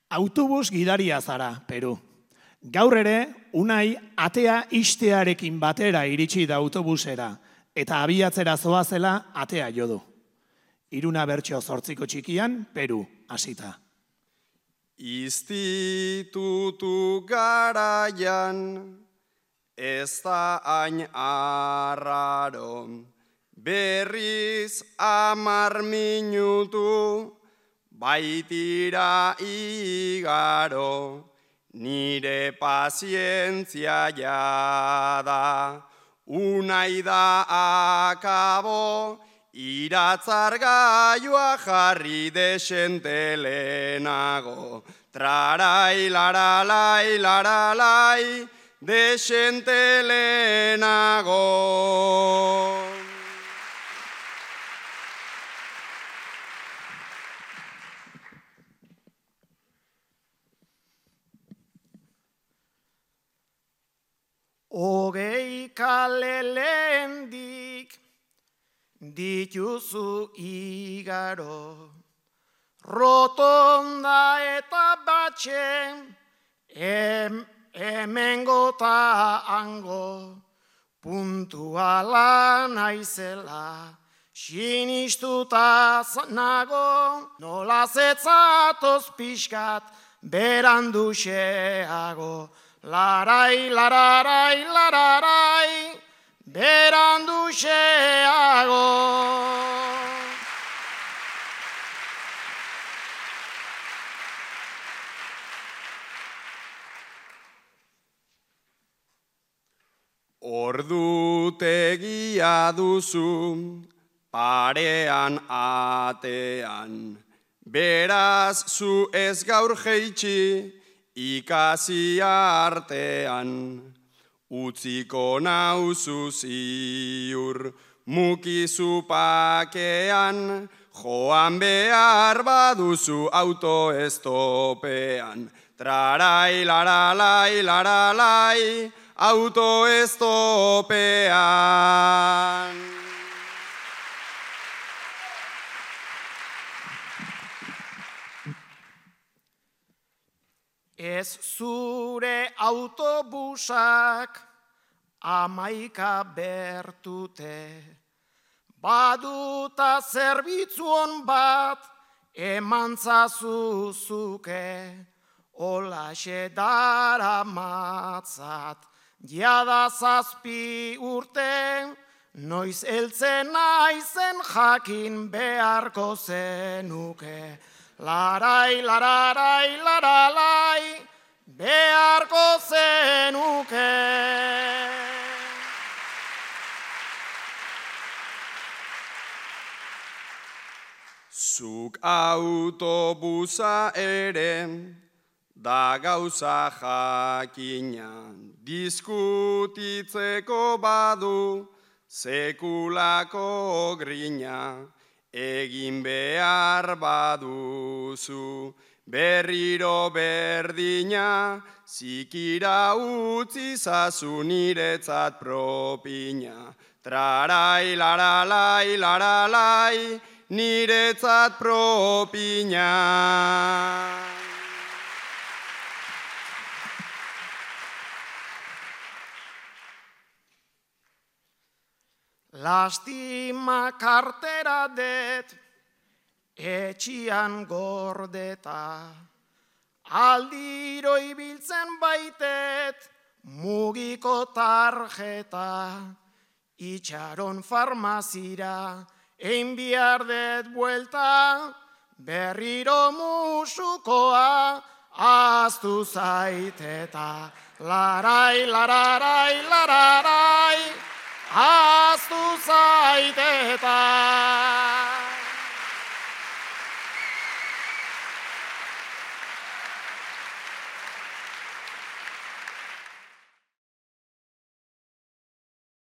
Autobus gidaria zara, Peru. Gaur ere, Unai atea ixtearekin batera iritsi da autobusera, eta abiatzera zoazela atea jo du. Iruna bertso 8 txikian, Peru, hasita. Institutu garaian, ez da hain arraro, berriz 10 minutu, baitira igaro, nire pazientzia jada, Unai da akabo, iratzar gaioa jarri desente lehenago. Trarai, laralai, laralai, desente lehenago. Hogei kale lehendik dituzu igaro, rotonda eta batxe, hemengo ta hango, puntuala naizela, sinistuta nago, nola zetzatoz pixkat, berandu xeago. Larai, lararai, lararai, berandu xeago. Ordutegia duzu, parean atean, beraz zu ez gaur jeitsi, ikasi artean, utziko nauzu ziur, mukizu pakean, joan behar baduzu autoestopean. Trarai, laralai, laralai, autoestopean. Ez zure autobusak 11 bertute, baduta zerbitzu on bat emantzazu zuke, holaxe daramatzat jada 7 urte, noiz heltzen naizen jakin beharko zenuke. Larai, lararai, laralai, beharko zenuke. Zuk autobusa ere, da gauza jakina, diskutitzeko badu, sekulako grina, egin behar baduzu, berriro berdina, zikira utzi zazu niretzat propina. Trarai, laralai, laralai, niretzat propina. Lastima kartera det, etxian gordeta, aldiro ibiltzen baitet, mugiko tarjeta, itxaron farmazira, ein bihar det buelta, berriro musukoa, aztu zaiteta. Larai, lararai, lararai, ahaztu zaiteta.